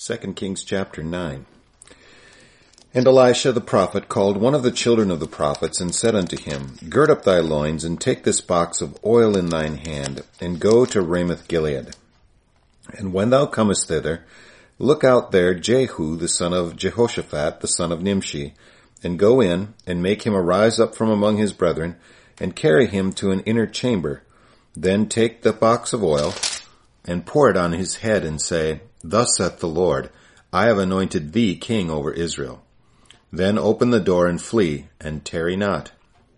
2 Kings chapter 9. And Elisha the prophet called one of the children of the prophets, and said unto him, Gird up thy loins, and take this box of oil in thine hand, and go to Ramoth Gilead. And when thou comest thither, look out there Jehu the son of Jehoshaphat, the son of Nimshi, and go in, and make him arise up from among his brethren, and carry him to an inner chamber. Then take the box of oil, and pour it on his head, and say, Thus saith the Lord, I have anointed thee king over Israel. Then open the door and flee, and tarry not.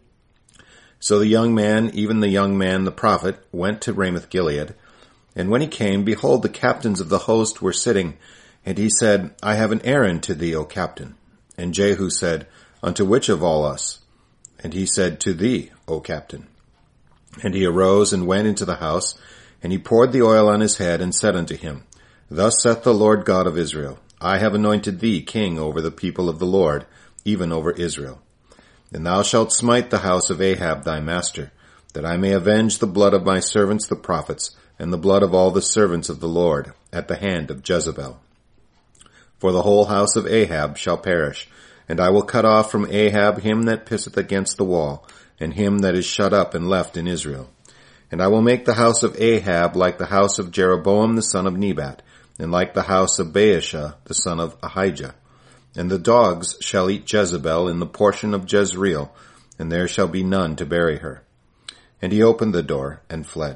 So the young man, even the young man the prophet, went to Ramoth Gilead. And when he came, behold, the captains of the host were sitting. And he said, I have an errand to thee, O captain. And Jehu said, Unto which of all us? And he said, To thee, O captain. And he arose and went into the house, and he poured the oil on his head, and said unto him, Thus saith the Lord God of Israel, I have anointed thee king over the people of the Lord, even over Israel. And thou shalt smite the house of Ahab thy master, that I may avenge the blood of my servants the prophets, and the blood of all the servants of the Lord, at the hand of Jezebel. For the whole house of Ahab shall perish, and I will cut off from Ahab him that pisseth against the wall, and him that is shut up and left in Israel. And I will make the house of Ahab like the house of Jeroboam the son of Nebat, and like the house of Baasha the son of Ahijah. And the dogs shall eat Jezebel in the portion of Jezreel, and there shall be none to bury her. And he opened the door and fled.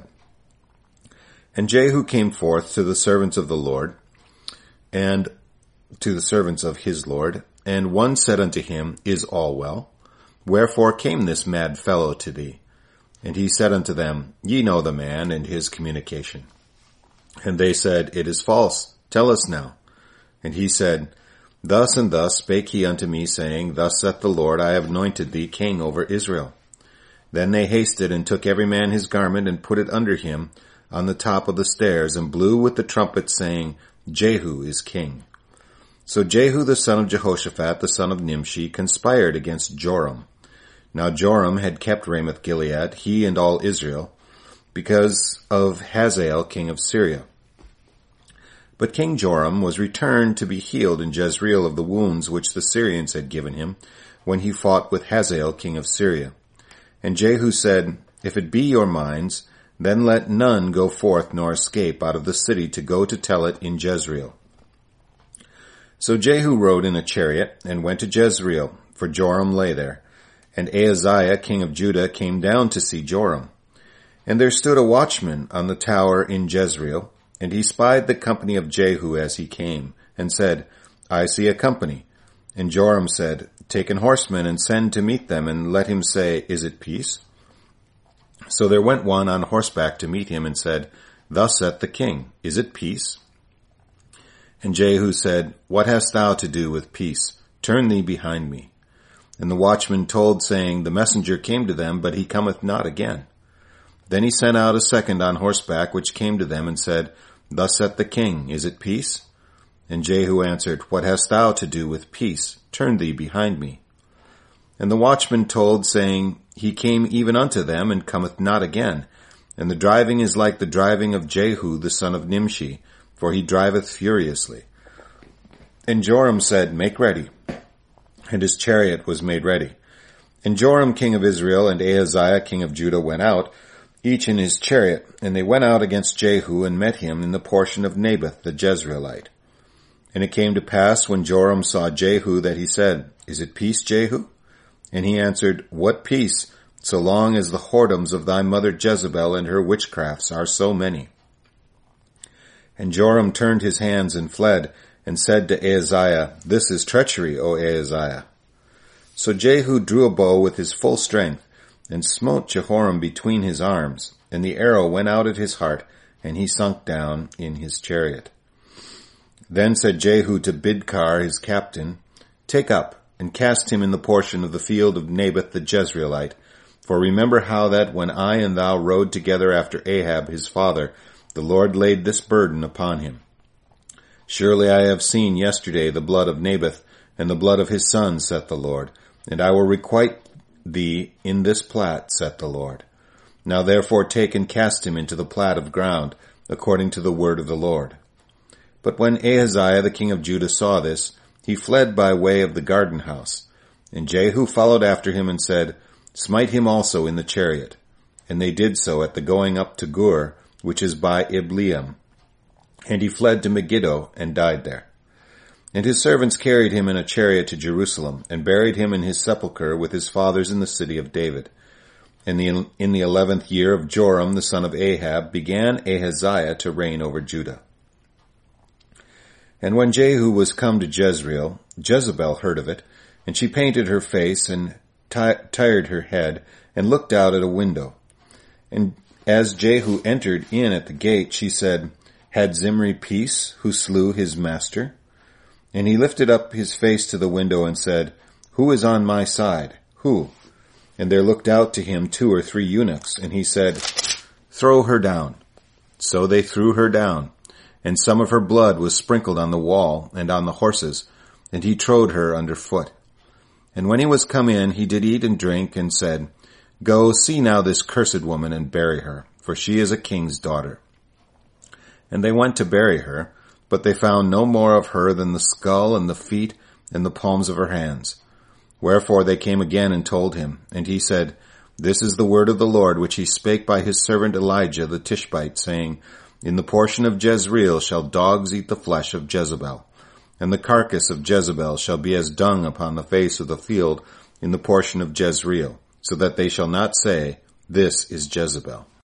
And Jehu came forth to the servants of the Lord, and to the servants of his Lord, and one said unto him, Is all well? Wherefore came this mad fellow to thee? And he said unto them, Ye know the man and his communication. And they said, It is false. Tell us now. And he said, Thus and thus spake he unto me, saying, Thus saith the Lord, I have anointed thee king over Israel. Then they hasted and took every man his garment, and put it under him on the top of the stairs, and blew with the trumpet, saying, Jehu is king. So Jehu the son of Jehoshaphat, the son of Nimshi, conspired against Joram. Now Joram had kept Ramoth Gilead, he and all Israel, because of Hazael king of Syria. But King Joram was returned to be healed in Jezreel of the wounds which the Syrians had given him, when he fought with Hazael king of Syria. And Jehu said, If it be your minds, then let none go forth nor escape out of the city to go to tell it in Jezreel. So Jehu rode in a chariot, and went to Jezreel, for Joram lay there. And Ahaziah king of Judah came down to see Joram. And there stood a watchman on the tower in Jezreel, and he spied the company of Jehu as he came, and said, I see a company. And Joram said, Take an horseman, and send to meet them, and let him say, Is it peace? So there went one on horseback to meet him, and said, Thus saith the king, Is it peace? And Jehu said, What hast thou to do with peace? Turn thee behind me. And the watchman told, saying, The messenger came to them, but he cometh not again. Then he sent out a second on horseback, which came to them, and said, Thus saith the king, Is it peace? And Jehu answered, What hast thou to do with peace? Turn thee behind me. And the watchman told, saying, He came even unto them, and cometh not again. And the driving is like the driving of Jehu the son of Nimshi, for he driveth furiously. And Joram said, Make ready. And his chariot was made ready. And Joram king of Israel and Ahaziah king of Judah went out, each in his chariot, and they went out against Jehu, and met him in the portion of Naboth the Jezreelite. And it came to pass, when Joram saw Jehu, that he said, Is it peace, Jehu? And he answered, What peace, so long as the whoredoms of thy mother Jezebel and her witchcrafts are so many? And Joram turned his hands and fled, and said to Ahaziah, This is treachery, O Ahaziah. So Jehu drew a bow with his full strength, and smote Jehoram between his arms, and the arrow went out at his heart, and he sunk down in his chariot. Then said Jehu to Bidkar his captain, Take up, and cast him in the portion of the field of Naboth the Jezreelite, for remember how that when I and thou rode together after Ahab his father, the Lord laid this burden upon him. Surely I have seen yesterday the blood of Naboth, and the blood of his son, saith the Lord, and I will requite thee in this plat, saith the Lord. Now therefore take and cast him into the plat of ground, according to the word of the Lord. But when Ahaziah the king of Judah saw this, he fled by way of the garden house. And Jehu followed after him and said, Smite him also in the chariot. And they did so at the going up to Gur, which is by Ibleam. And he fled to Megiddo and died there. And his servants carried him in a chariot to Jerusalem, and buried him in his sepulchre with his fathers in the city of David. And in the 11th year of Joram the son of Ahab began Ahaziah to reign over Judah. And when Jehu was come to Jezreel, Jezebel heard of it, and she painted her face and tired her head, and looked out at a window. And as Jehu entered in at the gate, she said, Had Zimri peace, who slew his master? And he lifted up his face to the window and said, Who is on my side? Who? And there looked out to him 2 or 3 eunuchs, and he said, Throw her down. So they threw her down, and some of her blood was sprinkled on the wall and on the horses, and he trode her under foot. And when he was come in, he did eat and drink, and said, Go, see now this cursed woman, and bury her, for she is a king's daughter. And they went to bury her, but they found no more of her than the skull and the feet and the palms of her hands. Wherefore they came again and told him, and he said, This is the word of the Lord, which he spake by his servant Elijah the Tishbite, saying, In the portion of Jezreel shall dogs eat the flesh of Jezebel, and the carcass of Jezebel shall be as dung upon the face of the field in the portion of Jezreel, so that they shall not say, This is Jezebel.